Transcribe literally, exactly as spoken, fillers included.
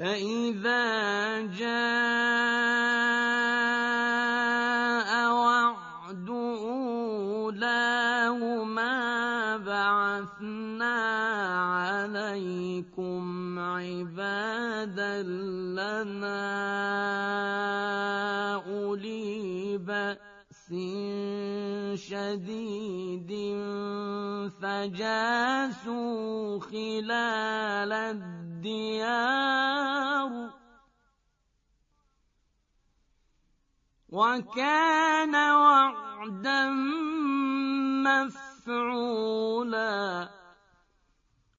فإذا جاء وعد أولاهما بعثنا عليكم عبادا لنا أولي بأس شديد فجاسوا خلال الديار وكان وعدا مفعولا